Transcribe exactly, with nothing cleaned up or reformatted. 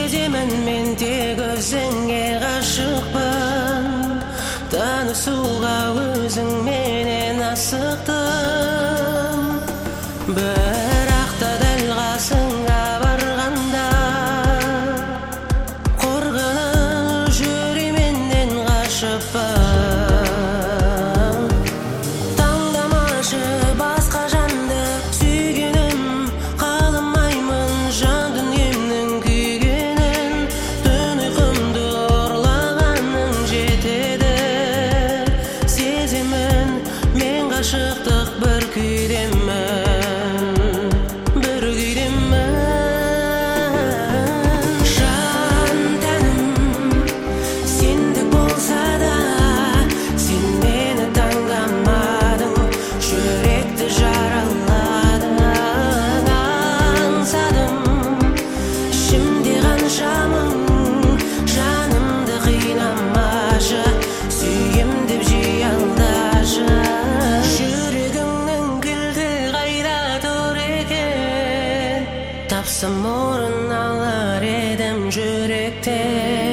Сеземін мен тек өзіңе ғашықпын, танысуға өзіңменен асықтым. Бірақ та дәл қасыңа барғанда қорғанып жүременден қашыппын. Таңдамашы басқа жанды сүйгенім, қаламаймын жан дүниемнің күйгенін. Түн ұйқымды ұрлағаның жетеді, сеземін мен ғашықтық бір күйдемін, бір күйдемін. Жан тәнім сендік болса да, сен мені таңдамадың, жүректі жараладың. Аңсадым ішімде қанша мың, жанымды қинамашы, сүйем деп жиі алдашы. Жүрегіңнің кілті қайда тұр екен, тапсам орын алар едім жүректен.